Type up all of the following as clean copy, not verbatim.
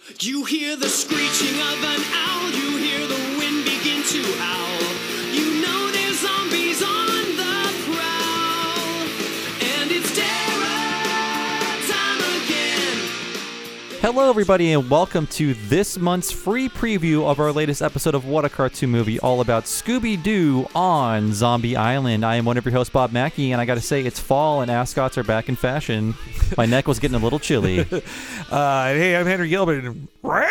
You hear the screeching of an owl, you hear the wind begin to howl. You know there's zombies on the prowl, and it's terror time again. Hello everybody and welcome to this month's free preview of our latest episode of What a Cartoon Movie, all about Scooby-Doo on Zombie Island. I am one of your hosts, Bob Mackey, and I gotta say, it's fall and ascots are back in fashion. My neck was getting a little chilly. Hey, I'm Henry Gilbert, and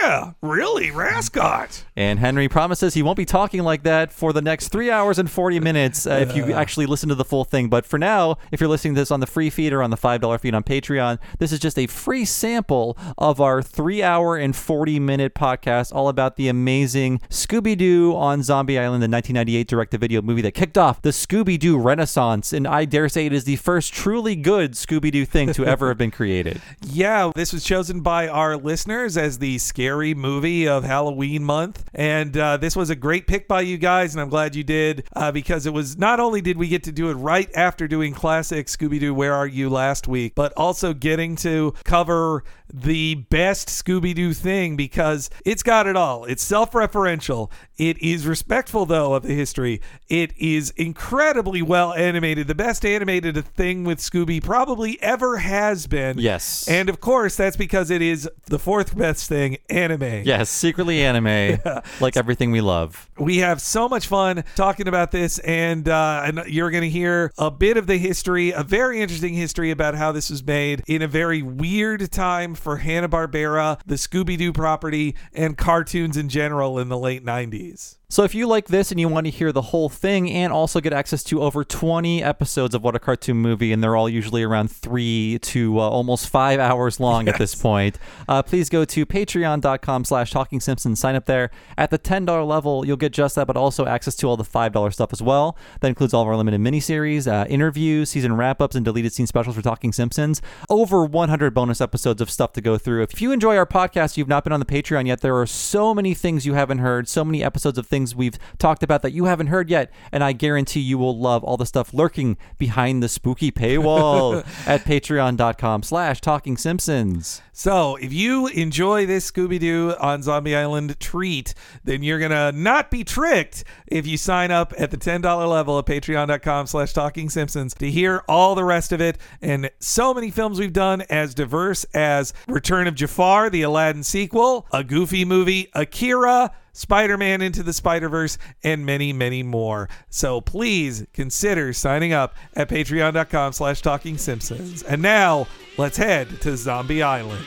really, Rascot. And Henry promises he won't be talking like that for the next 3 hours and 40 minutes if you actually listen to the full thing. But for now, if you're listening to this on the free feed or on the $5 feed on Patreon, this is just a free sample of our 3 hour and 40-minute podcast all about the amazing Scooby-Doo on Zombie Island, the 1998 direct-to-video movie that kicked off the Scooby-Doo Renaissance. And I dare say it is the first truly good Scooby-Doo thing to ever have been created. Yeah, this was chosen by our listeners as the scary movie of Halloween month. And this was a great pick by you guys, and I'm glad you did, because it was not only did we get to do it right after doing classic Scooby-Doo Where Are You last week, but also getting to cover the best Scooby-Doo thing because it's got it all. It's self-referential. It is respectful, though, of the history. It is incredibly well animated. The best animated thing with Scooby probably ever has been. Yes. And, of course, that's because it is the fourth best thing, anime. Yes, secretly anime, like everything we love. We have so much fun talking about this, and you're going to hear a bit of the history, a very interesting history about how this was made in a very weird time for Hanna-Barbera, the Scooby-Doo property, and cartoons in general in the late 90s. So if you like this and you want to hear the whole thing and also get access to over 20 episodes of What a Cartoon Movie, and they're all usually around 3 to almost 5 hours long at this point, please go to patreon.com/Talking Simpsons. Sign up there. At the $10 level, you'll get just that, but also access to all the $5 stuff as well. That includes all of our limited miniseries, interviews, season wrap-ups, and deleted scene specials for Talking Simpsons. Over 100 bonus episodes of stuff to go through. If you enjoy our podcast, you've not been on the Patreon yet, there are so many things you haven't heard, so many episodes of things we've talked about that you haven't heard yet, and I guarantee you will love all the stuff lurking behind the spooky paywall at patreon.com/Talking Simpsons. So if you enjoy this Scooby-Doo on Zombie Island treat, then you're going to not be tricked if you sign up at the $10 level at patreon.com/Talking Simpsons to hear all the rest of it. And so many films we've done, as diverse as Return of Jafar, the Aladdin sequel, a Goofy movie, Akira, Spider-Man Into the Spider-Verse, and many, many more. So please consider signing up at patreon.com/Talking Simpsons. And now let's head to Zombie Island.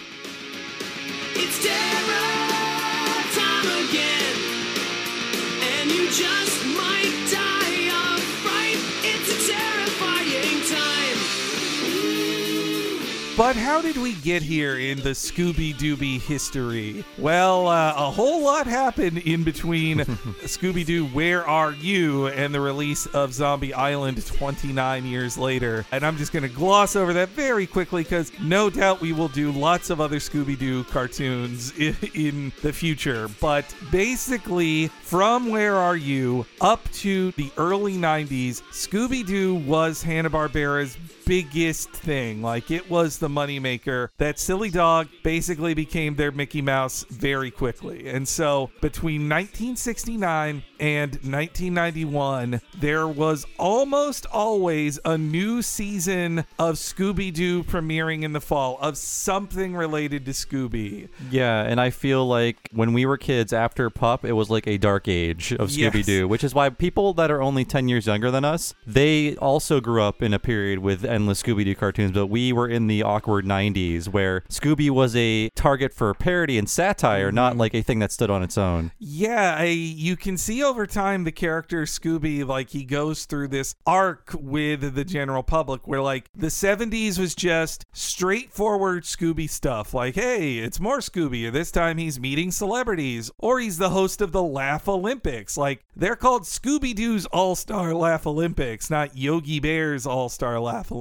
It's terror time again, and you just might die of fright. It's a terrifying time. But how did we get here in the Scooby-Dooby history? Well, a whole lot happened in between Scooby-Doo Where Are You and the release of Zombie Island 29 years later. And I'm just going to gloss over that very quickly because no doubt we will do lots of other Scooby-Doo cartoons in the future. But basically, from Where Are You up to the early 90s, Scooby-Doo was Hanna-Barbera's biggest thing. Like, it was the moneymaker. That silly dog basically became their Mickey Mouse very quickly. And so between 1969 and 1991, there was almost always a new season of Scooby-Doo premiering in the fall of something related to Scooby. Yeah, and I feel like when we were kids after Pup, it was like a dark age of Scooby-Doo, which is why people that are only 10 years younger than us, they also grew up in a period with endless Scooby-Doo cartoons, but we were in the awkward 90s where Scooby was a target for parody and satire, not like a thing that stood on its own. Yeah, you can see over time the character Scooby, like, he goes through this arc with the general public where, like, the 70s was just straightforward Scooby stuff. Like, hey, it's more Scooby. This time he's meeting celebrities, or he's the host of the Laugh Olympics. Like, they're called Scooby-Doo's All-Star Laugh Olympics, not Yogi Bear's All-Star Laugh Olympics.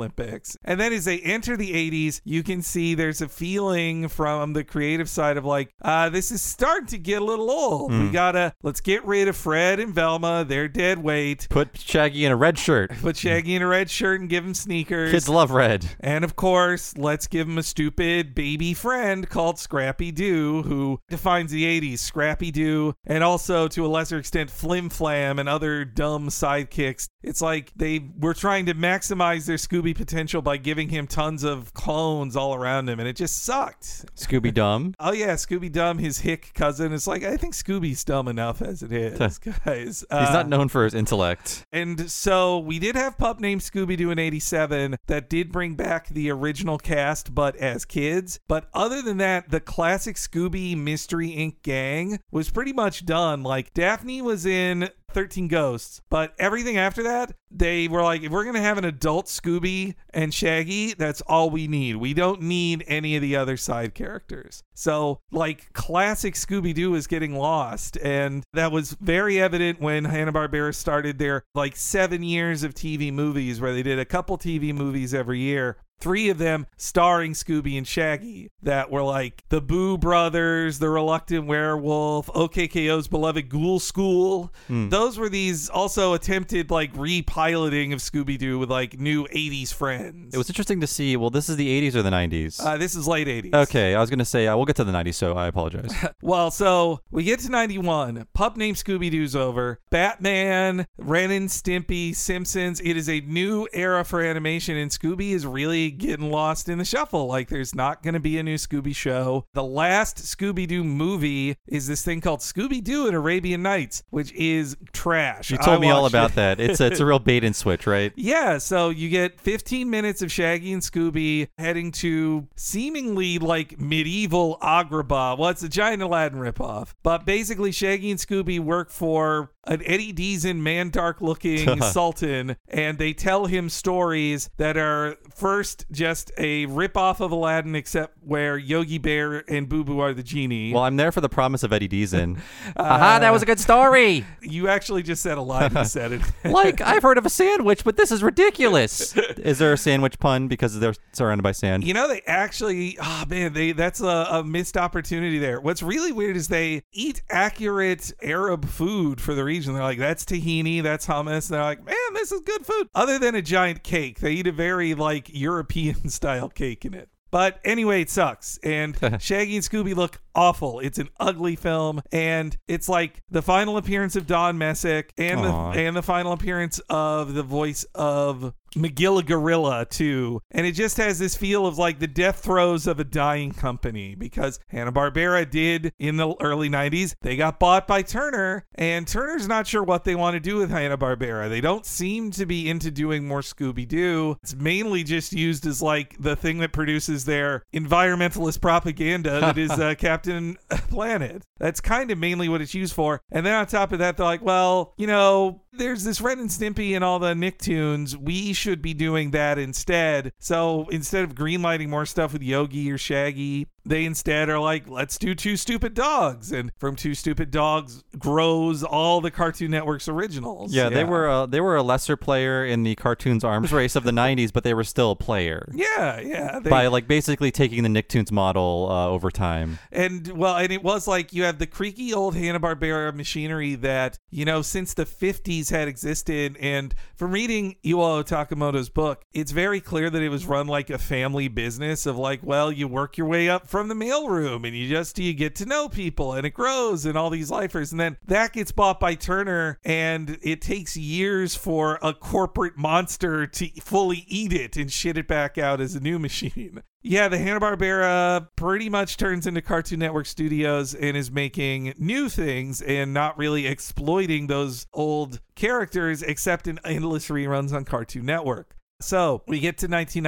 Olympics. And then as they enter the 80s, you can see there's a feeling from the creative side of like, this is starting to get a little old. Let's get rid of Fred and Velma. They're dead weight. Put Shaggy in a red shirt. Put Shaggy in a red shirt and give him sneakers. Kids love red. And of course, let's give him a stupid baby friend called Scrappy Doo, who defines the 80s. Scrappy Doo, and also to a lesser extent, Flim Flam and other dumb sidekicks. It's like they were trying to maximize their Scooby potential by giving him tons of clones all around him, and it just sucked. Scooby Dumb. Oh yeah, Scooby Dumb, his hick cousin. It's like, I think Scooby's dumb enough as it is, guys. He's not known for his intellect. And so we did have Pup Named Scooby-Doo in 87 that did bring back the original cast, but as kids. But other than that, the classic Scooby Mystery Inc. gang was pretty much done. Like, Daphne was in 13 Ghosts, but everything after that, they were like, if we're going to have an adult Scooby and Shaggy, that's all we need. We don't need any of the other side characters. So, like, classic Scooby-Doo is getting lost, and that was very evident when Hanna-Barbera started their, like, 7 years of TV movies, where they did a couple TV movies every year. 3 of them starring Scooby and Shaggy that were like the Boo Brothers, the Reluctant Werewolf, OKKO's beloved Ghoul School. Those were these also attempted like repiloting of Scooby-Doo with like new 80s friends. It was interesting to see. Well, this is the 80s or the 90s? This is late 80s. Okay, I was going to say, we'll get to the 90s, so I apologize. Well, so we get to 91. Pup Named Scooby-Doo's over. Batman, Ren and Stimpy, Simpsons. It is a new era for animation, and Scooby is really getting lost in the shuffle. Like, there's not going to be a new Scooby show. The last Scooby-Doo movie is this thing called Scooby-Doo and Arabian Nights, which is trash. You told me all about that. It's a real bait and switch, right? Yeah, so you get 15 minutes of Shaggy and Scooby heading to seemingly like medieval Agrabah. Well, it's a giant Aladdin ripoff. But basically, Shaggy and Scooby work for an Eddie Deezen Mandark-looking sultan, and they tell him stories that are first just a ripoff of Aladdin, except where Yogi Bear and Boo Boo are the genie. Well, I'm there for the promise of Eddie Deezen. Aha, that was a good story. You actually just said a line and said it. Like, I've heard of a sandwich, but this is ridiculous. Is there a sandwich pun because they're surrounded by sand? You know, they actually, that's a missed opportunity there. What's really weird is they eat accurate Arab food for the region. They're like, that's tahini, that's hummus. They're like, man, this is good food. Other than a giant cake, they eat a very like European style cake in it. But anyway, it sucks. And Shaggy and Scooby look awful. It's an ugly film. And it's like the final appearance of Don Messick and the final appearance of the voice of Magilla Gorilla too. And it just has this feel of like the death throes of a dying company, because Hanna-Barbera did in the early 90s. They got bought by Turner, and Turner's not sure what they want to do with Hanna-Barbera. They don't seem to be into doing more Scooby-Doo. It's mainly just used as like the thing that produces their environmentalist propaganda that is Captain Planet. That's kind of mainly what it's used for. And then on top of that, they're like, well, you know, there's this Ren and Stimpy and all the Nicktoons. We should be doing that instead. So instead of greenlighting more stuff with Yogi or Shaggy, they instead are like, let's do Two Stupid Dogs. And from Two Stupid Dogs grows all the Cartoon Network's originals. Yeah, they were a lesser player in the cartoons arms race of the 90s, but they were still a player. Yeah. By like basically taking the Nicktoons model over time. And it was like you have the creaky old Hanna-Barbera machinery that, you know, since the 50s had existed. And from reading Iwao Takamoto's book, it's very clear that it was run like a family business of like, well, you work your way up from the mailroom and you get to know people and it grows and all these lifers. And then that gets bought by Turner, and it takes years for a corporate monster to fully eat it and shit it back out as a new machine. Yeah, the Hanna-Barbera pretty much turns into Cartoon Network Studios and is making new things and not really exploiting those old characters except in endless reruns on Cartoon Network. So we get to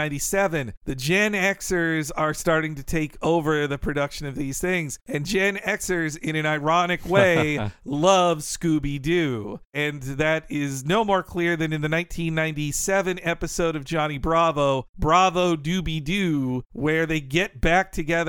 1997. The Gen Xers are starting to take over the production of these things. And Gen Xers, in an ironic way, love Scooby-Doo. And that is no more clear than in the 1997 episode of Johnny Bravo, Bravo Doobie-Doo, where they get back together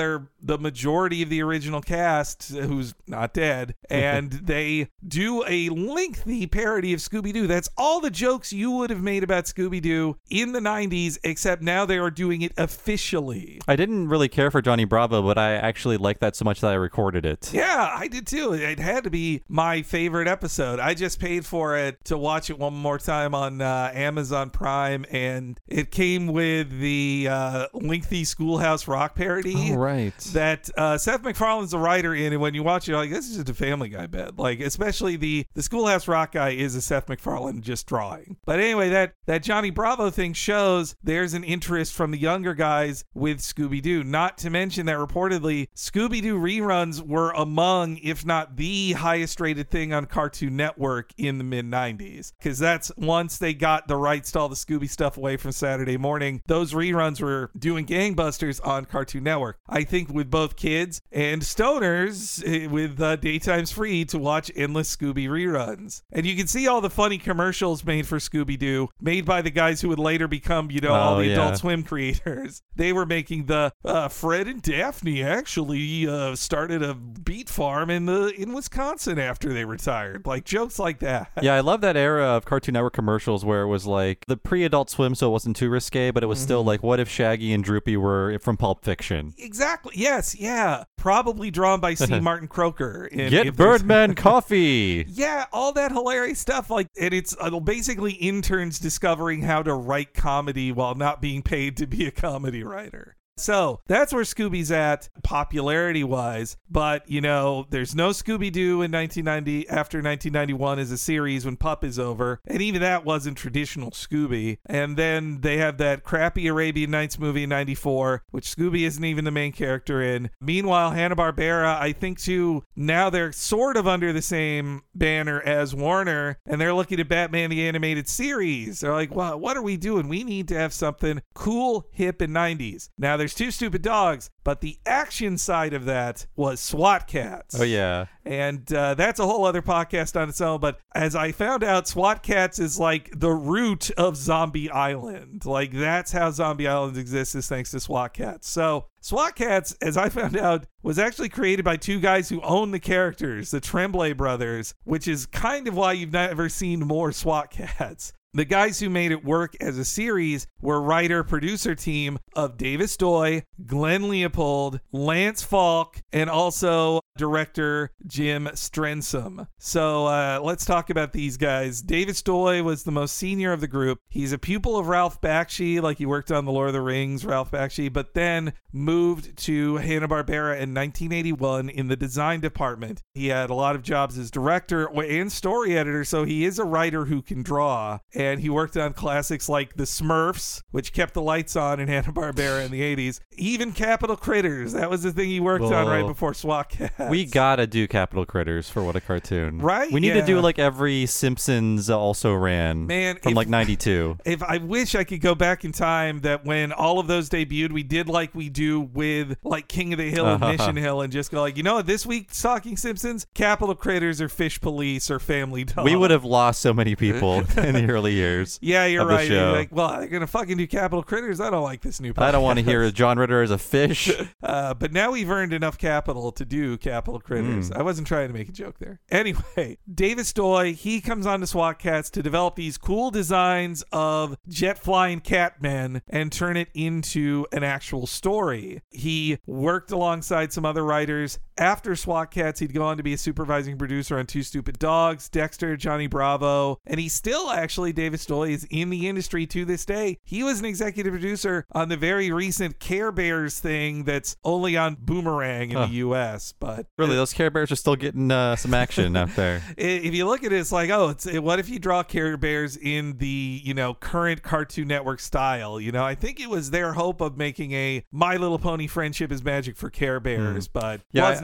the majority of the original cast, who's not dead, and they do a lengthy parody of Scooby-Doo. That's all the jokes you would have made about Scooby-Doo in the 90s, except now they are doing it officially. I didn't really care for Johnny Bravo, but I actually liked that so much that I recorded it. Yeah, I did too. It had to be my favorite episode. I just paid for it to watch it one more time on Amazon Prime, and it came with the lengthy Schoolhouse Rock parody. Oh, right. That Seth MacFarlane's the writer in, and when you watch it, you're like, this is just a Family Guy bit. Like, especially the Schoolhouse Rock guy is a Seth MacFarlane just drawing. But anyway, that Johnny Bravo thing shows there's an interest from the younger guys with Scooby-Doo. Not to mention that reportedly Scooby-Doo reruns were among, if not the highest rated thing on Cartoon Network in the mid-90s. Because that's once they got the rights to all the Scooby stuff away from Saturday morning, those reruns were doing gangbusters on Cartoon Network. I think with both kids and stoners with daytimes free to watch endless Scooby reruns. And you can see all the funny commercials made for Scooby-Doo, made by the guys who would later become, all the Adult Swim creators. They were making the Fred and Daphne actually started a beet farm in Wisconsin after they retired. Like jokes like that. Yeah, I love that era of Cartoon Network commercials where it was like the pre-Adult Swim, so it wasn't too risque, but it was still like, what if Shaggy and Droopy were from Pulp Fiction? Exactly. Yes. Yeah. Probably drawn by C. Martin Croker. Get Birdman coffee. Yeah, all that hilarious stuff. Like, and it's basically interns discovering how to write comedy while not being paid to be a comedy writer. So that's where Scooby's at popularity-wise, but, there's no Scooby-Doo in 1990 after 1991 as a series when Pup is over, and even that wasn't traditional Scooby. And then they have that crappy Arabian Nights movie in 94, which Scooby isn't even the main character in. Meanwhile, Hanna-Barbera, I think too, now they're sort of under the same banner as Warner, and they're looking at Batman the Animated Series. They're like, well, what are we doing? We need to have something cool, hip, and 90s. Now, there's Two Stupid Dogs, but the action side of that was SWAT Cats. Oh, yeah. And that's a whole other podcast on its own. But as I found out, SWAT Cats is like the root of Zombie Island. Like, that's how Zombie Island exists, is thanks to SWAT Cats. So SWAT Cats, as I found out, was actually created by two guys who own the characters, the Tremblay brothers, which is kind of why you've never seen more SWAT Cats. The guys who made it work as a series were writer-producer team of Davis Doy, Glenn Leopold, Lance Falk, and also director Jim Strensom. So let's talk about these guys. Davis Doy was the most senior of the group. He's a pupil of Ralph Bakshi, like he worked on The Lord of the Rings, Ralph Bakshi, but then moved to Hanna-Barbera in 1981 in the design department. He had a lot of jobs as director and story editor, so he is a writer who can draw. And he worked on classics like The Smurfs, which kept the lights on in Hanna-Barbera in the 80s. Even Capital Critters. That was the thing he worked on right before SWAT Cats. We gotta do Capital Critters for What a Cartoon. Right? We need to do like every Simpsons also ran from like 92. If I wish I could go back in time that when all of those debuted, we did like we do with like King of the Hill and Mission Hill and just go like, this week's Talking Simpsons, Capital Critters or Fish Police or Family Dog. We would have lost so many people in the early years. Yeah, you're right. You're like, well, they're gonna fucking do Capital Critters. I don't like this new podcast. I don't want to hear John Ritter as a fish. But now we've earned enough capital to do Capital Critters. I wasn't trying to make a joke there. Anyway, Davis Doy, he comes on to SWAT Cats to develop these cool designs of jet flying cat men and turn it into an actual story. He worked alongside some other writers. After SWAT Cats, he'd go on to be a supervising producer on Two Stupid Dogs, Dexter, Johnny Bravo, and he still actually, Davis Doy, is in the industry to this day. He was an executive producer on the very recent Care Bears thing that's only on Boomerang in the U.S. But really, those Care Bears are still getting some action out there. If you look at it, it's like, what if you draw Care Bears in the current Cartoon Network style? I think it was their hope of making a My Little Pony Friendship is Magic for Care Bears, but wasn't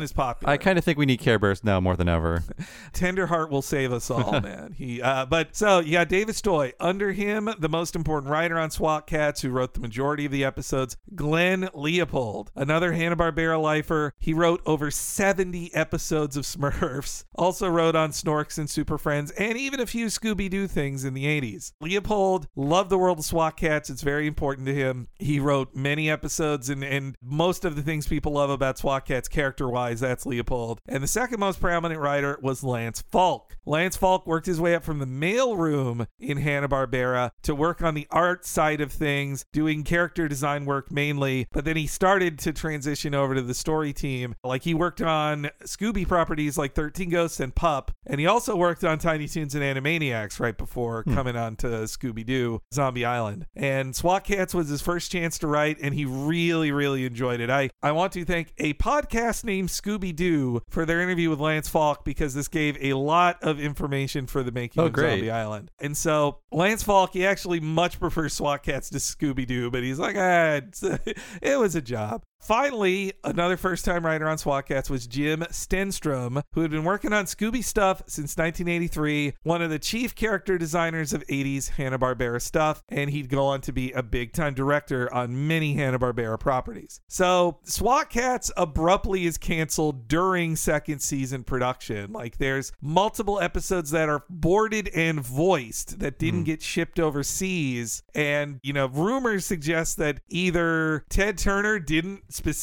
as popular. I kind of think we need Care Bears now more than ever. Tenderheart will save us all, man. But so you got David Stoy. Under him, the most important writer on SWAT Cats, who wrote the majority of the episodes, Glenn Leopold, another Hanna-Barbera lifer. He wrote over 70 episodes of Smurfs, also wrote on Snorks and Super Friends, and even a few Scooby-Doo things in the 80s. Leopold loved the world of SWAT Cats. It's very important to him. He wrote many episodes, and most of the things people love about SWAT Cats character-wise, that's Leopold. And the second most prominent writer was Lance Falk. Lance Falk worked his way up from the mailroom in Hanna-Barbera to work on the art side of things, doing character design work mainly, but then he started to transition over to the story team. Like, he worked on Scooby properties like 13 Ghosts and Pup, and he also worked on Tiny Toons and Animaniacs right before coming on to Scooby-Doo Zombie Island. And SWAT Cats was his first chance to write, and he really, really enjoyed it. I want to thank a podcast named Scooby-Doo for their interview with Lance Falk, because this gave a lot of information for the making of Zombie Island. And so Lance Falk, he actually much prefers SWAT Cats to Scooby-Doo, but he's like, it was a job. Finally, another first-time writer on SWAT Cats was Jim Stenstrom, who had been working on Scooby stuff since 1983, one of the chief character designers of 80s Hanna-Barbera stuff, and he'd go on to be a big-time director on many Hanna-Barbera properties. So, SWAT Cats abruptly is canceled during second season production. Like, there's multiple episodes that are boarded and voiced that didn't get shipped overseas, and, rumors suggest that either Ted Turner didn't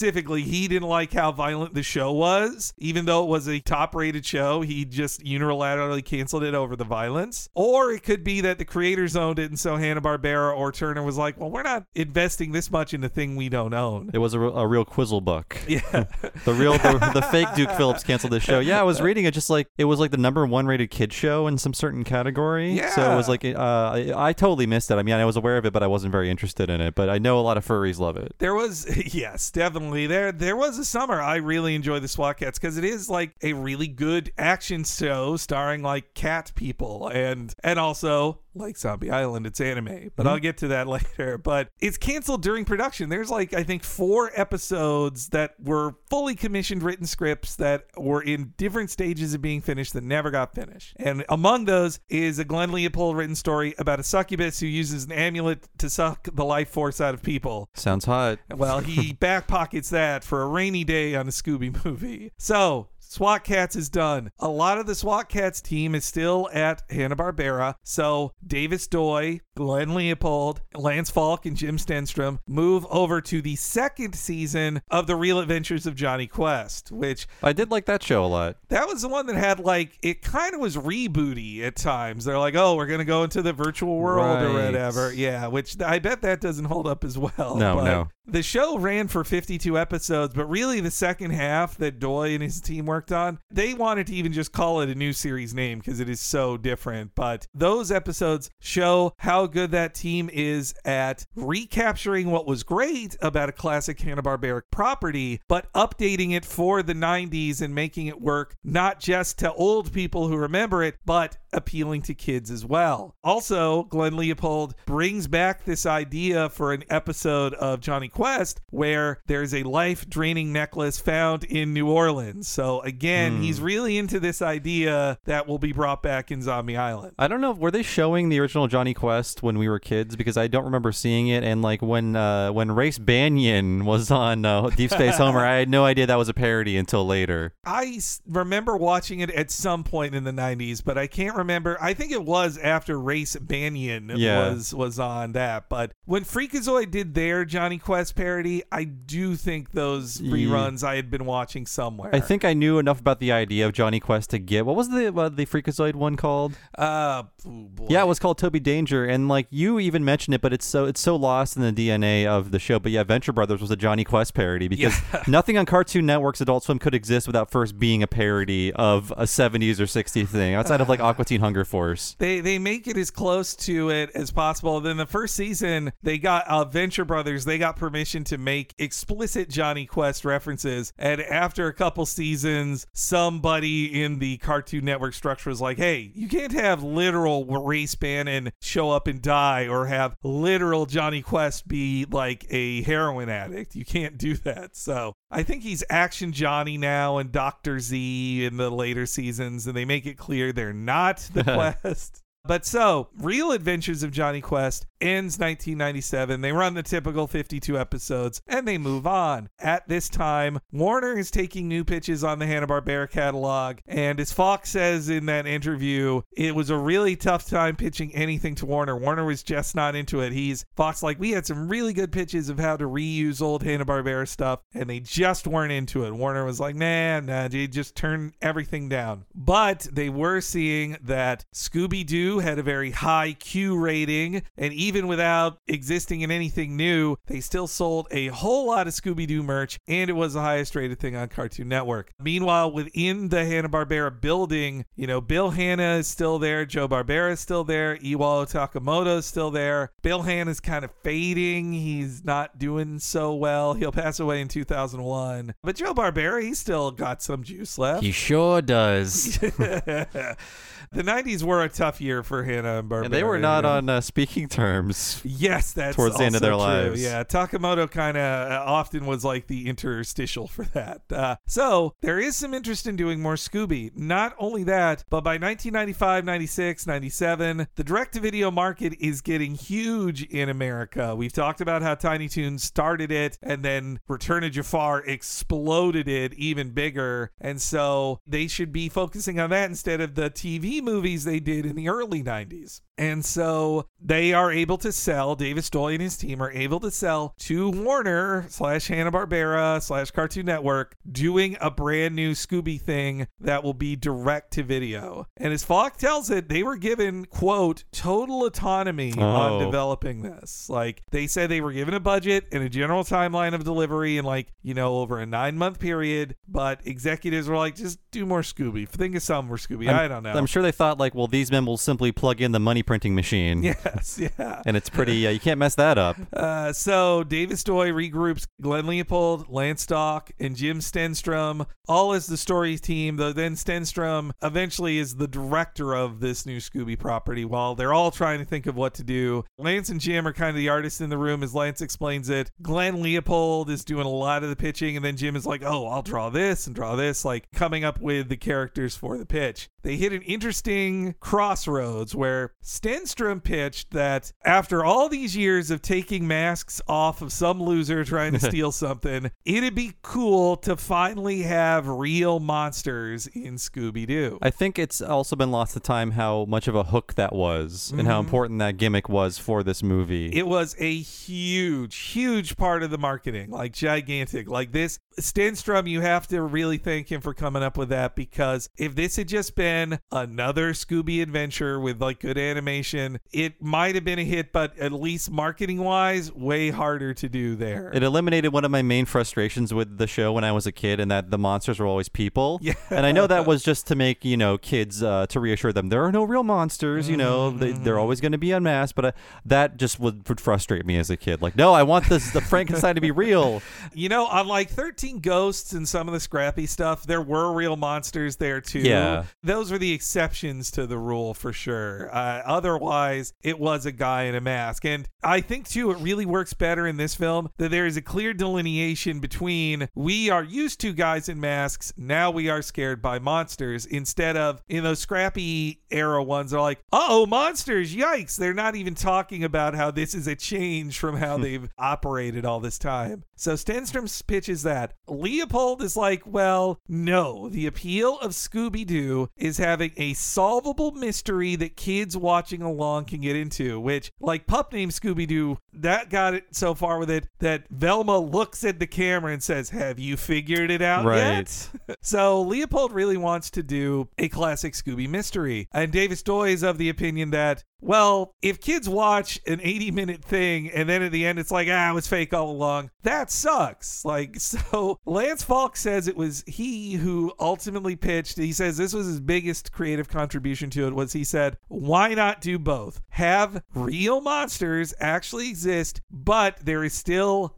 like how violent the show was, even though it was a top-rated show. He just unilaterally canceled it over the violence. Or it could be that the creators owned it, and so Hanna-Barbera or Turner was like, well, we're not investing this much in a thing we don't own. It was a real quizzle book. Yeah. the fake Duke Phillips canceled this show. Yeah, I was reading it, just like it was like the #1 rated kid show in some certain category. Yeah. So it was like I totally missed it. I mean, I was aware of it, but I wasn't very interested in it. But I know a lot of furries love it. There was, yes, definitely. There was a summer I really enjoyed the SWAT Cats, because it is like a really good action show starring like cat people, and also like Zombie Island, it's anime, but I'll get to that later. But it's canceled during production. There's like, I think 4 episodes that were fully commissioned written scripts that were in different stages of being finished that never got finished. And among those is a Glenn Leopold written story about a succubus who uses an amulet to suck the life force out of people. Sounds hot. Well, he back pockets that for a rainy day on a Scooby movie. So SWAT Cats is done. A lot of the SWAT Cats team is still at Hanna-Barbera. So David Stoy, Glenn Leopold, Lance Falk, and Jim Stenstrom move over to the second season of The Real Adventures of Johnny Quest, which I did like that show a lot. That was the one that had like, it kind of was rebooty at times. They're like, oh, we're going to go into the virtual world or whatever. Yeah, which I bet that doesn't hold up as well. No. The show ran for 52 episodes, but really the second half that Doy and his team worked on, they wanted to even just call it a new series name because it is so different. But those episodes show how good that team is at recapturing what was great about a classic Hanna-Barbera property, but updating it for the 90s and making it work not just to old people who remember it, but appealing to kids as well. Also, Glenn Leopold brings back this idea for an episode of Johnny Quest where there's a life-draining necklace found in New Orleans. So again, he's really into this idea that will be brought back in Zombie Island. I don't know, were they showing the original Johnny Quest when we were kids? Because I don't remember seeing it. And like when Race Banyan was on Deep Space Homer, I had no idea that was a parody until later. I remember watching it at some point in the 90s, but I can't remember. I think it was after Race Banyan was on that. But when Freakazoid did their Johnny Quest parody, I do think those reruns I had been watching somewhere. I think I knew enough about the idea of Johnny Quest to get, what was the Freakazoid one called? Yeah, it was called Toby Danger, and like you even mentioned it, but it's so lost in the DNA of the show. But yeah, Venture Brothers was a Johnny Quest parody because nothing on Cartoon Network's Adult Swim could exist without first being a parody of a 70s or 60s thing outside of like Aqua Teen Hunger Force. They make it as close to it as possible. Then the first season, they got Venture Brothers, they got permission to make explicit Johnny Quest references, and after a couple seasons seasons, somebody in the Cartoon Network structure was like, hey, you can't have literal Ray Spannon show up and die or have literal Johnny Quest be like a heroin addict. You can't do that. So I think he's Action Johnny now and Dr. Z in the later seasons, and they make it clear they're not the Quest. But so, Real Adventures of Johnny Quest ends 1997. They run the typical 52 episodes, and they move on. At this time, Warner is taking new pitches on the Hanna-Barbera catalog, and as Fox says in that interview, it was a really tough time pitching anything to Warner. Warner was just not into it. Fox we had some really good pitches of how to reuse old Hanna-Barbera stuff, and they just weren't into it. Warner was like, nah, they just turned everything down. But they were seeing that Scooby-Doo had a very high Q rating, and even without existing in anything new, they still sold a whole lot of Scooby-Doo merch, and it was the highest rated thing on Cartoon Network. Meanwhile, within the Hanna-Barbera building, Bill Hanna is still there, Joe Barbera is still there, Iwao Takamoto is still there. Bill Hanna is kind of fading. He's not doing so well. He'll pass away in 2001. But Joe Barbera, he's still got some juice left. He sure does. The 90s were a tough year for Hanna-Barbera. And they were not on speaking terms. Yes, that's towards the end of their true. lives. Yeah, Takamoto kind of often was like the interstitial for that. So there is some interest in doing more Scooby. Not only that, but by 1995, 96, 97, the direct-to-video market is getting huge in America. We've talked about how Tiny Toons started it, and then Return of Jafar exploded it even bigger. And so they should be focusing on that instead of the TV movies they did in the early 90s. And so they are able to sell, Davis Doyle and his team are able to sell to Warner / Hanna-Barbera / Cartoon Network, doing a brand new Scooby thing that will be direct to video. And as Fox tells it, they were given, quote, total autonomy on developing this. Like, they said they were given a budget and a general timeline of delivery in over a 9-month period, but executives were like, just do more Scooby. Think of some more Scooby. I don't know. I'm sure they thought these men will simply plug in the money printing machine. Yes, yeah. And it's pretty, you can't mess that up. So Davis Doyle regroups Glenn Leopold, Lance Stock, and Jim Stenstrom, all as the story team, though then Stenstrom eventually is the director of this new Scooby property while they're all trying to think of what to do. Lance and Jim are kind of the artists in the room as Lance explains it. Glenn Leopold is doing a lot of the pitching, and then Jim is like, I'll draw this and draw this, coming up with the characters for the pitch. They hit an interesting crossroads where Stenstrom pitched that after all these years of taking masks off of some loser trying to steal something, it'd be cool to finally have real monsters in Scooby-Doo. I think it's also been lost to time how much of a hook that was and how important that gimmick was for this movie. It was a huge part of the marketing, gigantic. This Stenstrom, you have to really thank him for coming up with that, because if this had just been another Scooby adventure with good animation, it might have been a hit, but at least marketing wise, way harder to do there. It eliminated one of my main frustrations with the show when I was a kid, and that the monsters were always people. Yeah. And I know that was just to make, kids to reassure them there are no real monsters, they're always going to be unmasked, but that just would frustrate me as a kid. No, I want the Frankenstein to be real. On 13 Ghosts and some of the scrappy stuff, there were real monsters there too. Yeah. Those were the exceptions to the rule for sure. Otherwise, it was a guy in a mask. And I think too, it really works better in this film that there is a clear delineation between we are used to guys in masks, now we are scared by monsters, instead of in those scrappy era ones are monsters, yikes. They're not even talking about how this is a change from how they've operated all this time. So Stenstrom pitches that. Leopold is no, the appeal of Scooby-Doo is having a solvable mystery that kids watching along can get into, which, Pup Named Scooby-Doo, that got it so far with it that Velma looks at the camera and says, have you figured it out yet? So Leopold really wants to do a classic Scooby mystery. And Davis Doyle is of the opinion that, if kids watch an 80-minute thing and then at the end it's it was fake all along, that sucks. So Lance Falk says it was he who ultimately pitched. He says this was his biggest creative contribution to it, was he said, why not do both? Have real monsters actually exist, but there is still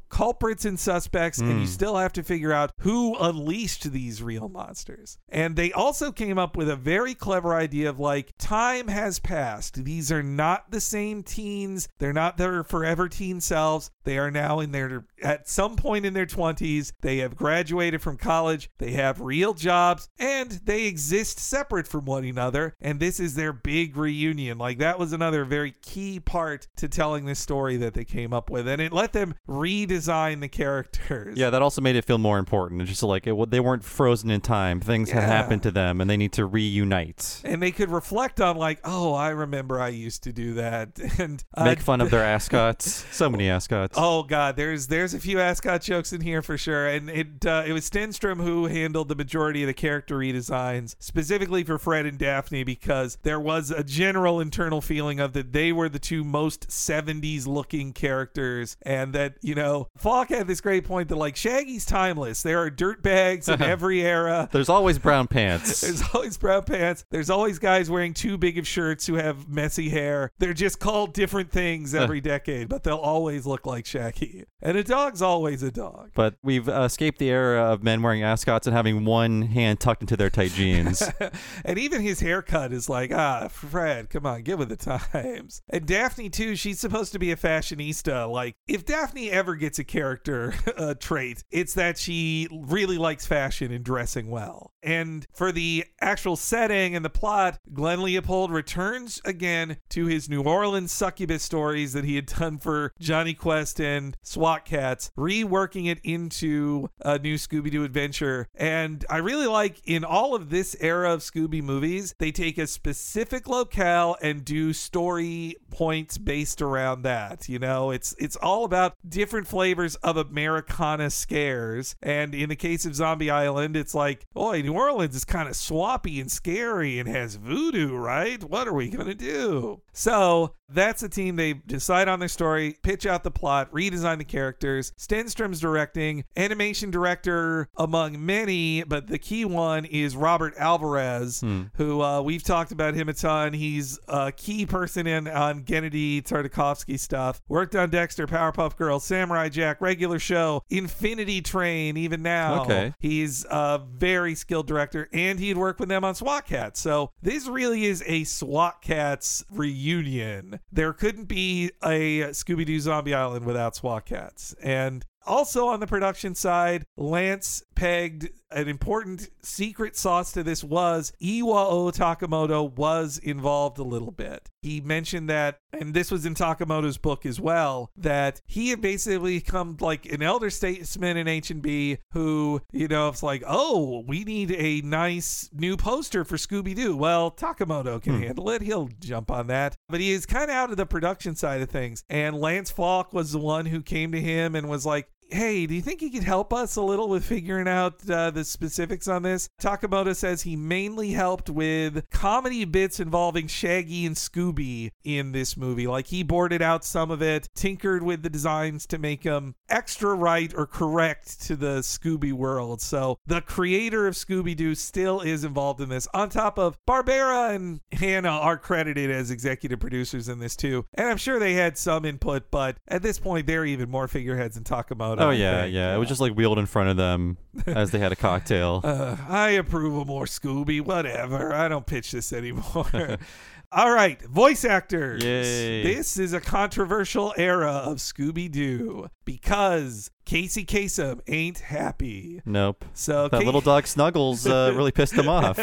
culprits and suspects, and you still have to figure out who unleashed these real monsters. And they also came up with a very clever idea of like, time has passed. These are not the same teens. They're not their forever teen selves. They are now at some point in their 20s. They have graduated from college. They have real jobs, and they exist separate from one another. And this is their big reunion. Like, that was another very key part to telling this story that they came up with. And it let them redesign the characters. Yeah, that also made it feel more important. It's just like they weren't frozen in time. Things had happened to them, and they need to reunite. And they could reflect on like, oh, I remember I used to do that. And make fun of their ascots. So many ascots. Oh God, there's a few ascot jokes in here for sure. And it was Stenstrom who handled the majority of the character redesigns, specifically for Fred and Daphne, because there was a general internal feeling of that they were the two most 70s looking characters, and that, you know, Falk had this great point that like, Shaggy's timeless. There are dirtbags in every era. There's always brown pants. There's always brown pants. There's always guys wearing too big of shirts who have messy hair. They're just called different things every decade, but they'll always look like Shaggy. And a dog's always a dog. But we've escaped the era of men wearing ascots and having one hand tucked into their tight jeans. And even his haircut is like, Fred, come on, get with the times. And Daphne, too, she's supposed to be a fashionista. Like, if Daphne ever gets a character trait, it's that she really likes fashion and dressing well. And for the actual setting and the plot, Glenn Leopold returns again to his New Orleans succubus stories that he had done for Johnny Quest and SWAT Cats, reworking it into a new Scooby-Doo adventure. And I really like, in all of this era of Scooby movies, they take a specific locale and do story points based around that. You know, it's all about different flavors of Americana scares. And in the case of Zombie Island, it's like, boy, New Orleans is kind of swampy and scary and has voodoo, right? What are we going to do? So that's the team. They decide on their story, pitch out the plot, redesign the characters. Stenstrom's directing, animation director among many, but the key one is Robert Alvarez, who we've talked about him a ton. He's a key person on Gennady Tartakovsky stuff. Worked on Dexter, Powerpuff Girls, Samurai Jack, Regular Show, Infinity Train, even now. Okay. He's a very skilled director, and he'd worked with them on SWAT Cats. So this really is a SWAT Cats reunion. There couldn't be a Scooby-Doo Zombie Island without SWAT Cats. And also on the production side, Lance pegged an important secret sauce to this was Iwao Takamoto was involved a little bit. He mentioned that, and this was in Takamoto's book as well, that he had basically become like an elder statesman in H&B who, you know, it's like, oh, we need a nice new poster for Scooby-Doo. Well, Takamoto can handle it. He'll jump on that. But he is kind of out of the production side of things. And Lance Falk was the one who came to him and was like, hey, do you think you could help us a little with figuring out the specifics on this? Takamoto says he mainly helped with comedy bits involving Shaggy and Scooby in this movie. Like, he boarded out some of it, tinkered with the designs to make them extra right or correct to the Scooby world. So the creator of Scooby-Doo still is involved in this. On top of Barbera and Hannah are credited as executive producers in this too. And I'm sure they had some input, but at this point, they're even more figureheads than Takamoto. Oh, yeah. It was just like wheeled in front of them as they had a cocktail. I approve of more Scooby. Whatever. I don't pitch this anymore. All right, voice actors. Yay. This is a controversial era of Scooby-Doo because Casey Kasem ain't happy. Nope. So that little dog Snuggles really pissed him off.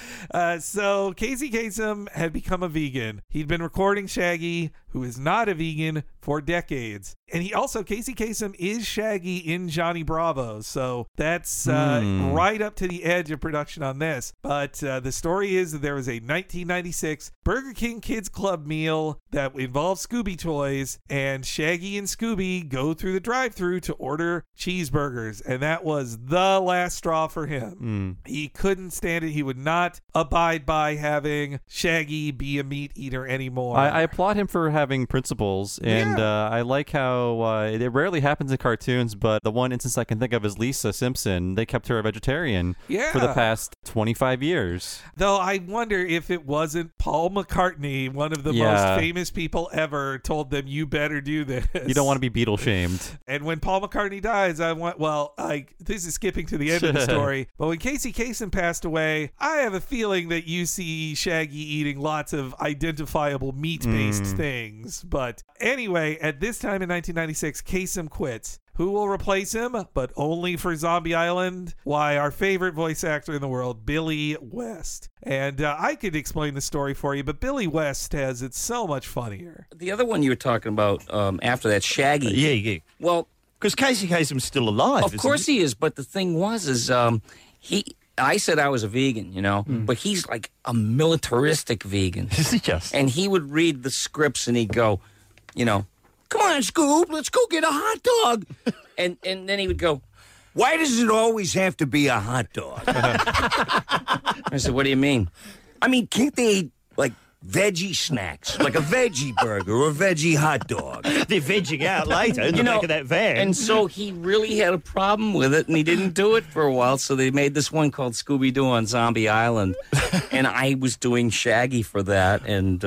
So Casey Kasem had become a vegan. He'd been recording Shaggy, who is not a vegan, for decades. And Casey Kasem is Shaggy in Johnny Bravo. So that's right up to the edge of production on this. But the story is that there was a 1996 Burger King Kids Club meal that involved Scooby toys, and Shaggy and Scooby go through the drive-thru to order order cheeseburgers, and that was the last straw for him. He couldn't stand it. He would not abide by having Shaggy be a meat eater anymore. I applaud him for having principles, and I like how it rarely happens in cartoons, but the one instance I can think of is Lisa Simpson. They kept her a vegetarian for the past 25 years. Though I wonder if it wasn't Paul McCartney, one of the most famous people ever, told them, you better do this. You don't want to be Beatle shamed. And when Paul McCartney dies, this is skipping to the end of the story, but when Casey Kasem passed away, I have a feeling that you see Shaggy eating lots of identifiable meat-based things. But anyway, at this time in 1996, Kasem quits. Who will replace him? But only for Zombie Island? Why, our favorite voice actor in the world, Billy West. And I could explain the story for you, but Billy West has it so much funnier. The other one you were talking about after that, Shaggy. Yeah. Well, because Casey Kasem's still alive. Of course he is, but the thing was, I said I was a vegan, but he's like a militaristic vegan. Is he just? And he would read the scripts and he'd go, come on, Scoob, let's go get a hot dog. and then he would go, why does it always have to be a hot dog? I said, what do you mean? I mean, can't they eat, like, veggie snacks, like a veggie burger or a veggie hot dog? They're vegging out later in the back of that van. And so he really had a problem with it, and he didn't do it for a while, so they made this one called Scooby-Doo on Zombie Island. And I was doing Shaggy for that, and...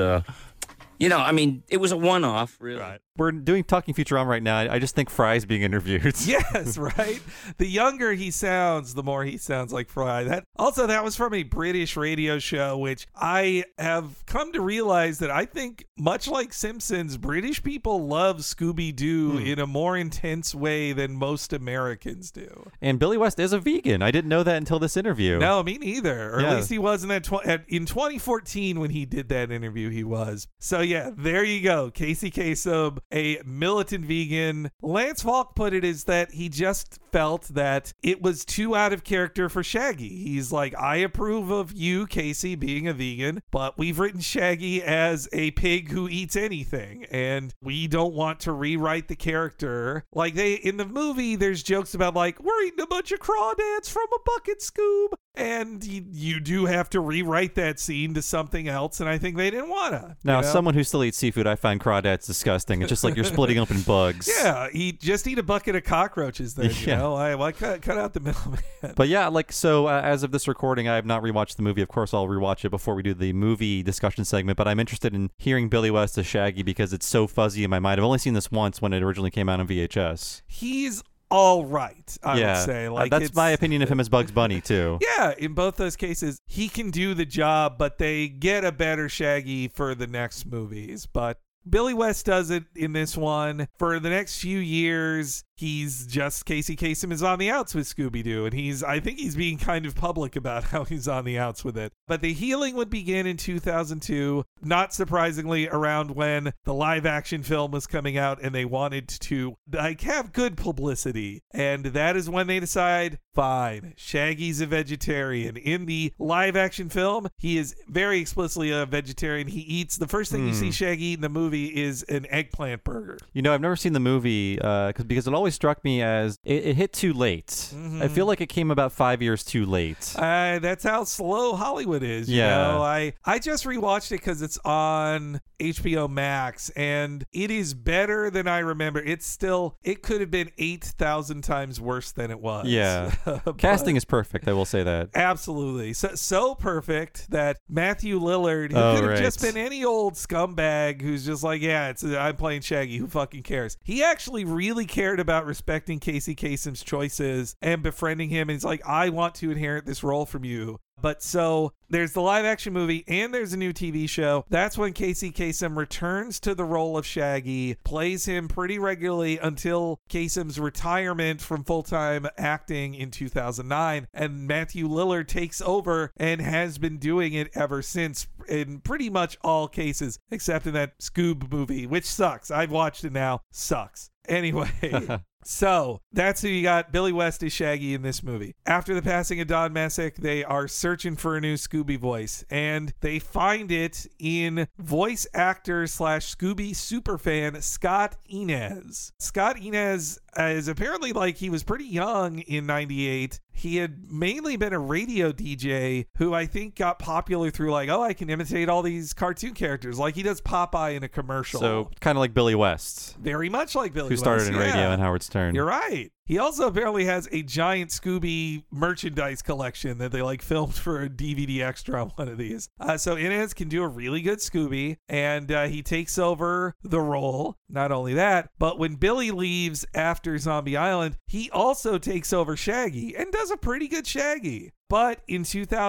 it was a one-off, really. Right. We're doing Talking Futurama right now. I just think Fry's being interviewed. Yes, right? The younger he sounds, the more he sounds like Fry. That was from a British radio show, which I have come to realize that I think, much like Simpsons, British people love Scooby-Doo in a more intense way than most Americans do. And Billy West is a vegan. I didn't know that until this interview. No, me neither. Or at least he wasn't in 2014 when he did that interview, he was. So yeah, there you go. Casey Kasem, a militant vegan. Lance Falk put it is that he just felt that it was too out of character for Shaggy. He's like, I approve of you, Casey, being a vegan, but we've written Shaggy as a pig who eats anything, and we don't want to rewrite the character. Like, in the movie, there's jokes about, like, we're eating a bunch of crawdads from a bucket, Scoob, and you do have to rewrite that scene to something else, and I think they didn't want to. Now, someone who still eats seafood, I find crawdads disgusting. It's just like you're splitting open bugs. Yeah, just eat a bucket of cockroaches then, you know? Why cut out the middleman? But yeah, as of this recording, I have not rewatched the movie. Of course, I'll rewatch it before we do the movie discussion segment, but I'm interested in hearing Billy West as Shaggy because it's so fuzzy in my mind. I've only seen this once when it originally came out on VHS. He's all right, I would say. Like, that's my opinion of him as Bugs Bunny, too. Yeah, in both those cases, he can do the job, but they get a better Shaggy for the next movies. But Billy West does it in this one. For the next few years, he's just Casey Kasem is on the outs with Scooby-Doo, and I think he's being kind of public about how he's on the outs with it. But the healing would begin in 2002, not surprisingly around when the live-action film was coming out, and they wanted to have good publicity. And that is when they decide, fine, Shaggy's a vegetarian. In the live-action film, he is very explicitly a vegetarian. He eats, the first thing you see Shaggy eat in the movie is an eggplant burger. I've never seen the movie because it always struck me as it hit too late. Mm-hmm. I feel like it came about 5 years too late. That's how slow Hollywood is. I just rewatched it because it's on HBO Max, and it is better than I remember. It could have been 8,000 times worse than it was. Yeah. Casting is perfect, I will say that. Absolutely. So perfect that Matthew Lillard, who could have just been any old scumbag who's just like, I'm playing Shaggy, who fucking cares? He actually really cared about respecting Casey Kasem's choices and befriending him, and he's like, I want to inherit this role from you. But so there's the live action movie and there's a new TV show. That's when Casey Kasem returns to the role of Shaggy, plays him pretty regularly until Kasem's retirement from full-time acting in 2009. And Matthew Lillard takes over and has been doing it ever since in pretty much all cases, except in that Scoob movie, which sucks. I've watched it now. Sucks. Anyway. So that's who you got. Billy West is Shaggy in this movie. After the passing of Don Messick, they are searching for a new Scooby voice, and they find it in voice actor / Scooby superfan Scott Inez. Scott Inez is apparently like he was pretty young in 98. He had mainly been a radio DJ who I think got popular through like, oh, I can imitate all these cartoon characters. Like he does Popeye in a commercial. So kind of like Billy West, very much like Billy who started West, in radio and Howard Stern. You're right. He also apparently has a giant Scooby merchandise collection that they like filmed for a DVD extra on one of these. So Inez can do a really good Scooby, and he takes over the role. Not only that, but when Billy leaves after Zombie Island, he also takes over Shaggy and does a pretty good Shaggy. But in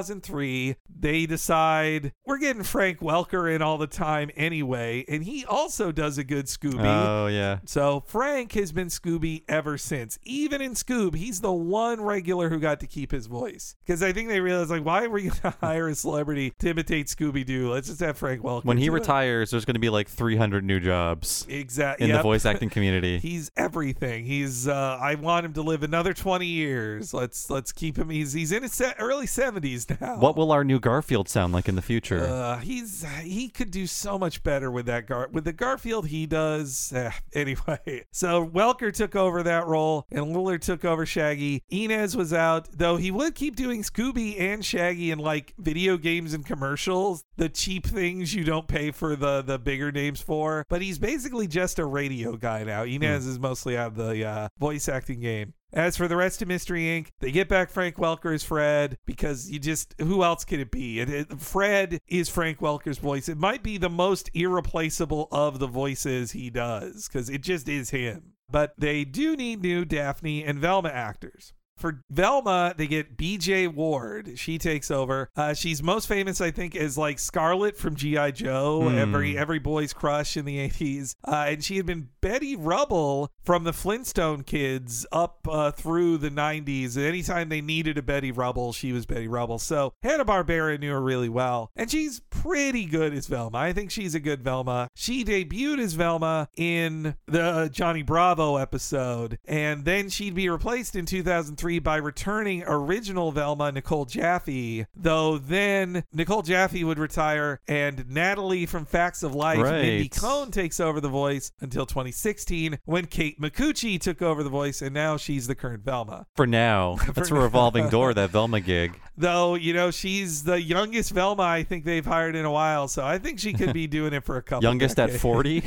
2003, they decide we're getting Frank Welker in all the time anyway, and he also does a good Scooby. Oh, yeah. So Frank has been Scooby ever since. Even in Scoob, he's the one regular who got to keep his voice. Because I think they realized, like, why are we going to hire a celebrity to imitate Scooby-Doo? Let's just have Frank Welker. When he retires, there's going to be like 300 new jobs. Exactly. In the voice acting community. He's everything. He's I want him to live another 20 years. Let's keep him. He's in his early 70s now. What will our new Garfield sound like in the future? He could do so much better with that with the Garfield he does. Anyway, so Welker took over that role and Lillard took over Shaggy. Inez was out, though he would keep doing Scooby and Shaggy in like video games and commercials, the cheap things you don't pay for the bigger names for. But he's basically just a radio guy now. Inez is mostly out of the voice acting game. As for the rest of Mystery Inc., they get back Frank Welker as Fred because who else could it be? Fred is Frank Welker's voice. It might be the most irreplaceable of the voices he does because it just is him. But they do need new Daphne and Velma actors. For Velma, they get BJ Ward. She takes over. She's most famous, I think, as like Scarlet from G.I. Joe, every boy's crush in the 80s. And she had been Betty Rubble from the Flintstone Kids up through the 90s. Anytime they needed a Betty Rubble, she was Betty Rubble. So Hanna-Barbera knew her really well. And she's pretty good as Velma. I think she's a good Velma. She debuted as Velma in the Johnny Bravo episode. And then she'd be replaced in 2003 by returning original Velma Nicole Jaffe, though then Nicole Jaffe would retire and Natalie from Facts of Life, Mindy Cohn, takes over the voice until 2016 when Kate Micucci took over the voice, and now she's the current Velma. For now. That's a revolving door, that Velma gig. Though, she's the youngest Velma I think they've hired in a while, so I think she could be doing it for a couple Youngest decades. At 40?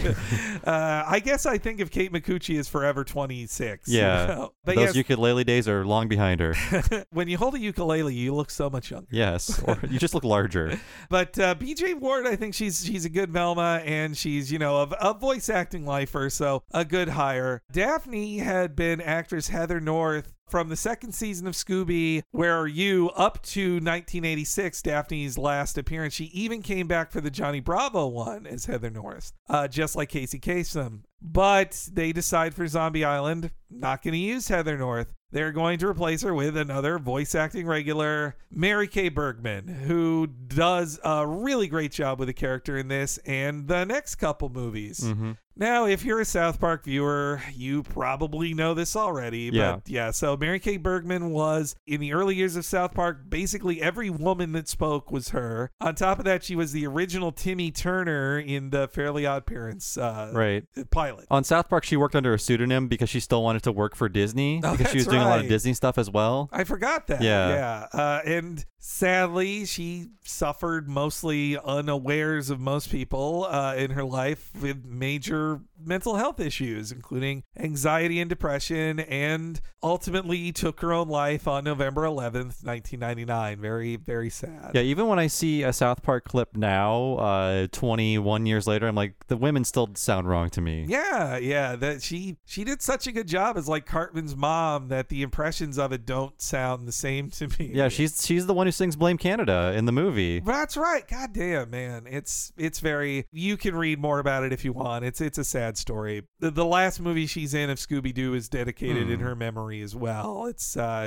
I guess I think of Kate Micucci as forever 26. Yeah. But those ukulele days are long behind her. When you hold a ukulele, you look so much younger. Yes, or you just look larger. But BJ Ward, I think she's a good Velma, and she's, a voice acting lifer, so a good hire. Daphne had been actress Heather North from the second season of Scooby, Where Are You, up to 1986, Daphne's last appearance. She even came back for the Johnny Bravo one as Heather North, just like Casey Kasem. But they decide for Zombie Island, not going to use Heather North. They're going to replace her with another voice acting regular, Mary Kay Bergman, who does a really great job with the character in this and the next couple movies. Mm-hmm. Now, if you're a South Park viewer, you probably know this already. But yeah, so Mary Kay Bergman was, in the early years of South Park, basically every woman that spoke was her. On top of that, she was the original Timmy Turner in the Fairly Odd Parents pilot. On South Park, she worked under a pseudonym because she still wanted to work for Disney, because she was doing a lot of Disney stuff as well. I forgot that. Yeah. And sadly, she suffered mostly unawares of most people in her life with major mental health issues, including anxiety and depression, and ultimately took her own life on November 11th, 1999. Very, very sad. Yeah, even when I see a South Park clip now, 21 years later, I'm like, the women still sound wrong to me. Yeah, that she did such a good job as like Cartman's mom that the impressions of it don't sound the same to me. Yeah, she's the one who sings Blame Canada in the movie. That's right. God damn, man. It's very, you can read more about it if you want. It's a sad story. The last movie she's in of Scooby-Doo is dedicated in her memory as well. It's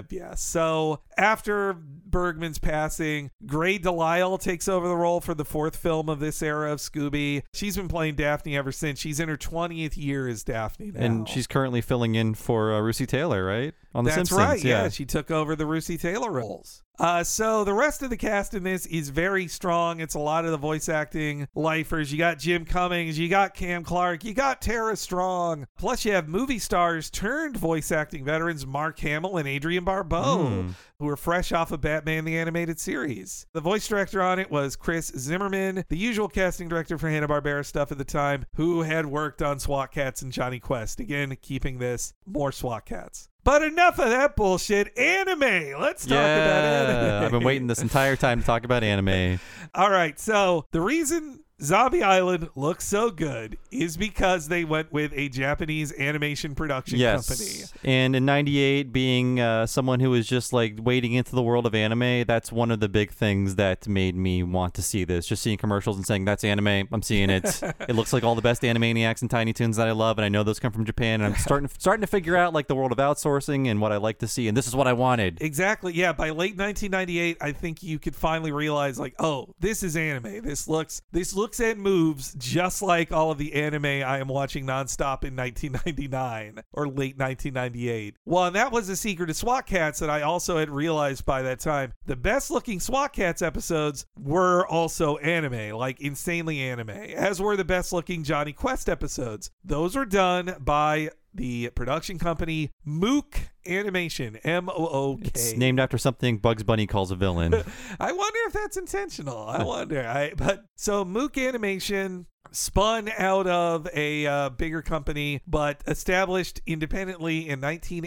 So after Bergman's passing, Gray Delisle takes over the role for the fourth film of this era of Scooby. She's been playing Daphne ever since. She's in her 20th year as Daphne now. And she's currently filling in for Russi Taylor, right? On The Simpsons. Simpsons. That's right. Yeah, she took over the Russi Taylor roles. So So the rest of the cast in this is very strong. It's a lot of the voice acting lifers. You got Jim Cummings, you got Cam Clark, you got Tara Strong. Plus you have movie stars turned voice acting veterans Mark Hamill and Adrienne Barbeau, who are fresh off of Batman the Animated Series. The voice director on it was Chris Zimmerman, the usual casting director for Hanna-Barbera stuff at the time, who had worked on SWAT Cats and Johnny Quest. Again, keeping this more SWAT Cats. But enough of that bullshit. Anime. Let's talk about anime. I've been waiting this entire time to talk about anime. All right. So the reason Zombie Island looks so good is because they went with a Japanese animation production company. And in 98, being someone who was just like wading into the world of anime, that's one of the big things that made me want to see this. Just seeing commercials and saying, that's anime, I'm seeing it. It looks like all the best Animaniacs and Tiny Toons that I love, and I know those come from Japan, and I'm starting to figure out like the world of outsourcing and what I like to see, and this is what I wanted. Exactly. Yeah, by late 1998, I think you could finally realize like, oh, this is anime. This looks and moves just like all of the anime I am watching nonstop in 1999 or late 1998. Well, and that was the secret of SWAT Cats that I also had realized by that time. The best looking SWAT Cats episodes were also anime, like insanely anime, as were the best looking Johnny Quest episodes. Those were done by the production company Mook Animation, Mook. It's named after something Bugs Bunny calls a villain. I wonder if that's intentional. I wonder. So Mook Animation spun out of a bigger company, but established independently in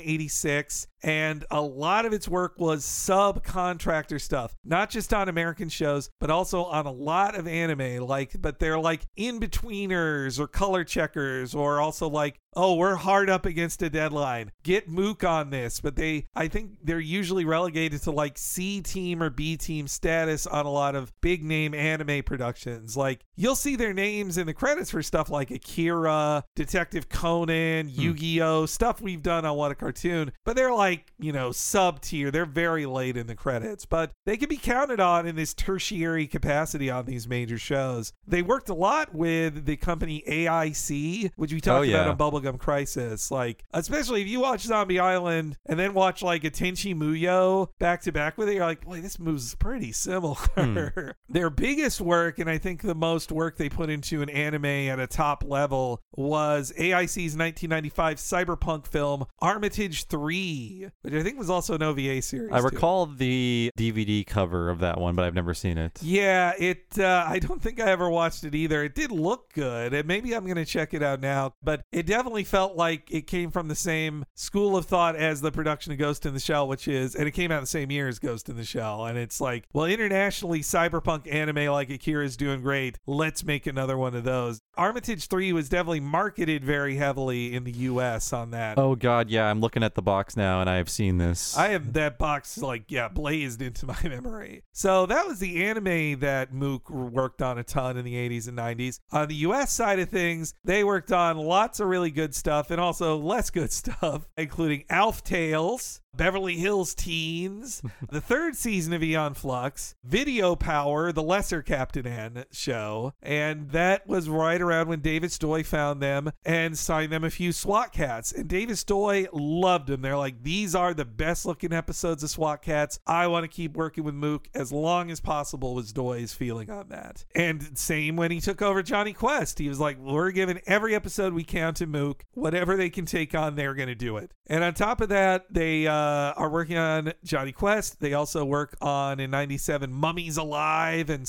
1986. And a lot of its work was subcontractor stuff, not just on American shows, but also on a lot of anime. But they're like in-betweeners or color checkers, or also like, oh, we're hard up against a deadline. Get Mook on this. But I think they're usually relegated to like C team or B team status on a lot of big name anime productions. Like you'll see their names in the credits for stuff like Akira, Detective Conan, Yu-Gi-Oh, stuff we've done on What a Cartoon. But they're like, sub tier. They're very late in the credits, but they can be counted on in this tertiary capacity on these major shows. They worked a lot with the company AIC, which we talked about on Bubblegum Crisis. Like, especially if you watch Zombie Island and then watch like a Tenchi Muyo back to back with it, you're like, boy, this moves pretty similar. Their biggest work, and I think the most work they put into an anime at a top level, was AIC's 1995 cyberpunk film Armitage 3. Which I think was also an OVA series. I recall the DVD cover of that one, but I've never seen it. Yeah, I don't think I ever watched it either. It did look good, and maybe I'm going to check it out now. But it definitely felt like it came from the same school of thought as the production of Ghost in the Shell, and it came out the same year as Ghost in the Shell. And it's like, well, internationally, cyberpunk anime like Akira is doing great. Let's make another one of those. Armitage 3 was definitely marketed very heavily in the U.S. on that. Oh, God, yeah. I'm looking at the box now, and I've seen this. I have that box, blazed into my memory. So that was the anime that Mook worked on a ton in the 80s and 90s. On the U.S. side of things, they worked on lots of really good stuff and also less good stuff, including Alf Tales, Beverly Hills Teens, the third season of Aeon Flux, Video Power, the lesser Captain N show, and that was right around when David Stoy found them and signed them a few SWAT Cats. And David Stoy loved them. They're like, these are the best looking episodes of SWAT Cats. I want to keep working with Mook as long as possible, was Stoy's feeling on that. And same when he took over Johnny Quest. He was like, we're giving every episode we can to Mook. Whatever they can take on, they're going to do it. And on top of that, they are working on Johnny Quest. They also work on, in 97, Mummies Alive and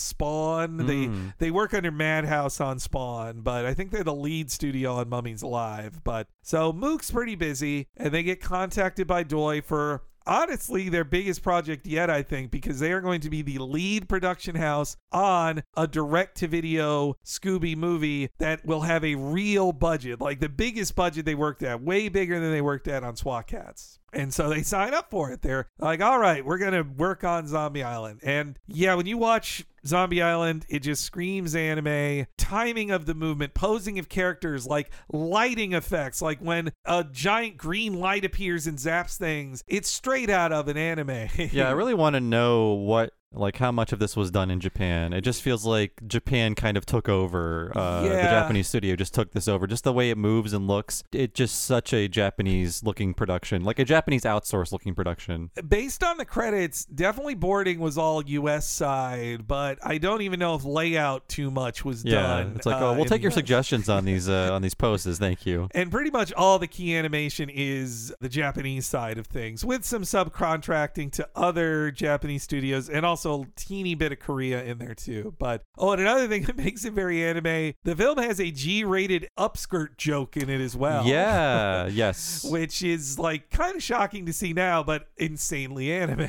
Spawn. They work under Madhouse on Spawn, but I think they're the lead studio on Mummies Alive. But so Mook's pretty busy, and they get contacted by Doi for honestly their biggest project yet, I think, because they are going to be the lead production house on a direct-to-video Scooby movie that will have a real budget, like the biggest budget they worked at, way bigger than they worked at on SWAT Cats. And so they sign up for it. They're like, all right, we're going to work on Zombie Island. And yeah, when you watch Zombie Island, it just screams anime. Timing of the movement, posing of characters, like lighting effects, like when a giant green light appears and zaps things. It's straight out of an anime. Yeah, I really want to know what Like how much of this was done in Japan. It just feels like Japan kind of took over. The Yeah. Japanese studio just took this over. Just the way it moves and looks. It's just such a Japanese looking production, like a Japanese outsourced looking production. Based on the credits, definitely boarding was all U.S. side, but I don't even know if layout too much was done. It's like, oh, we'll in take your the- suggestions on these posters. Thank you. And pretty much all the key animation is the Japanese side of things, with some subcontracting to other Japanese studios and also a teeny bit of Korea in there too. But, and another thing that makes it very anime, the film has a G-rated upskirt joke in it as well. Yeah, yes. Which is like kind of shocking to see now, but insanely anime.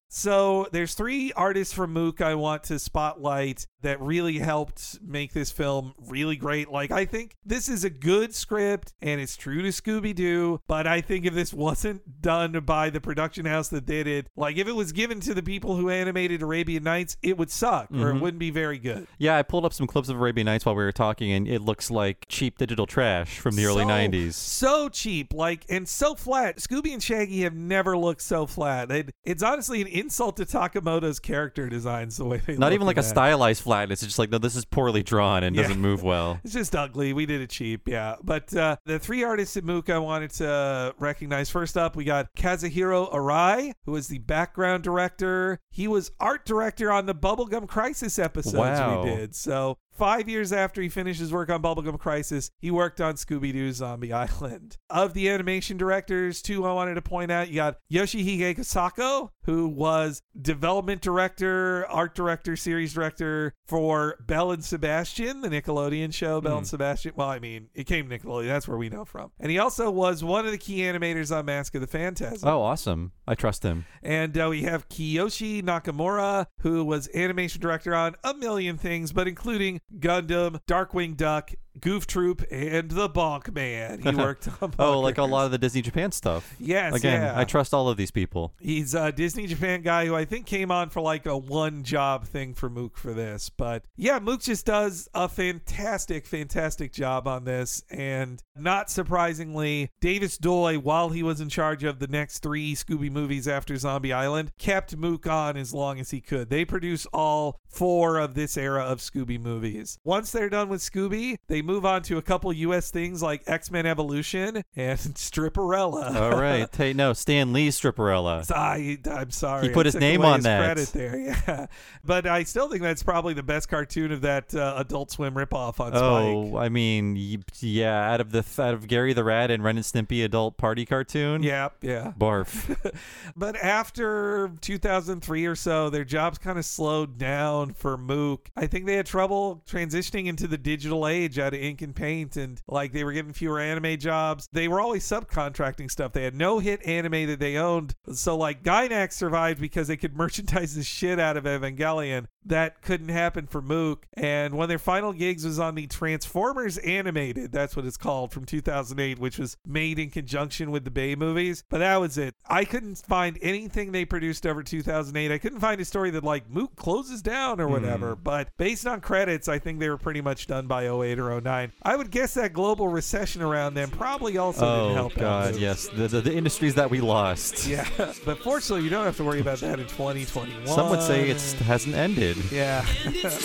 So there's 3 artists from Mook I want to spotlight that really helped make this film really great. Like, I think this is a good script and it's true to Scooby-Doo, but I think if this wasn't done by the production house that did it, like if it was given to the people who animated Arabian Nights, it would suck or it wouldn't be very good. Yeah, I pulled up some clips of Arabian Nights while we were talking, and it looks like cheap digital trash from the early 90s. So cheap, like, and so flat. Scooby and Shaggy have never looked so flat. It's honestly an insult to Takamoto's character designs the way they Not look even like in a that. stylized flatness. It's just like, no, this is poorly drawn and Yeah. doesn't move well. It's just ugly. We did it cheap, yeah. But the 3 artists in Mook I wanted to recognize. First up, we got Kazuhiro Arai, who is the background director. He was art director on the Bubblegum Crisis episodes Wow. we did. So 5 years after he finished his work on Bubblegum Crisis, he worked on Scooby-Doo Zombie Island. Of the animation directors, 2 I wanted to point out, you got Yoshihige Kosako, who was development director, art director, series director for Belle and Sebastian, the Nickelodeon show Belle and Sebastian. Well, I mean, it came Nickelodeon. That's where we know from. And he also was one of the key animators on Mask of the Phantasm. Oh, awesome. I trust him. And we have Kiyoshi Nakamura, who was animation director on a million things, but including Gundam, Darkwing Duck, Goof Troop, and The Bonk Man. He worked on Oh, like a Bonkers. lot of the Disney Japan stuff. Yes, Again, yeah. I trust all of these people. He's a Disney Japan guy who I think came on for like a one job thing for Mook for this. But yeah, Mook just does a fantastic, fantastic job on this. And not surprisingly, Davis Doi, while he was in charge of the next 3 Scooby movies after Zombie Island, kept Mook on as long as he could. They produce all 4 of this era of Scooby movies. Once they're done with Scooby, they move on to a couple US things like X-Men Evolution and Stripperella. All right. Hey, no, Stan Lee's Stripperella. I'm sorry. He put I his took name away on his that. credit there, yeah. But I still think that's probably the best cartoon of that Adult Swim ripoff on Spike. Oh, I mean, yeah, out of Gary the Rat and Ren and Stimpy adult party cartoon. Yeah. Barf. But after 2003 or so, their jobs kind of slowed down for Mook. I think they had trouble transitioning into the digital age out of ink and paint, and like they were getting fewer anime jobs. They were always subcontracting stuff. They had no hit anime that they owned. So like Gainax survived because they could merchandise the shit out of Evangelion. That couldn't happen for Mook. And one of their final gigs was on the Transformers Animated, that's what it's called, from 2008, which was made in conjunction with the Bay movies. But that was it. I couldn't find anything they produced over 2008. I couldn't find a story that like Mook closes down or whatever. But based on credits, I think they were pretty much done by 08 or 09. I would guess that global recession around them probly also didn't Oh, help out. God, Mook. yes. The industries that we lost. Yeah, but fortunately, you don't have to worry about that in 2021. Some would say it hasn't ended. Yeah. And it's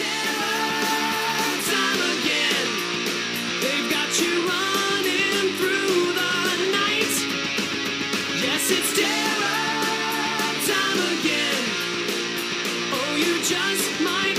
terror time again. They've got you running through the night. Yes, it's terror time again. Oh, you just might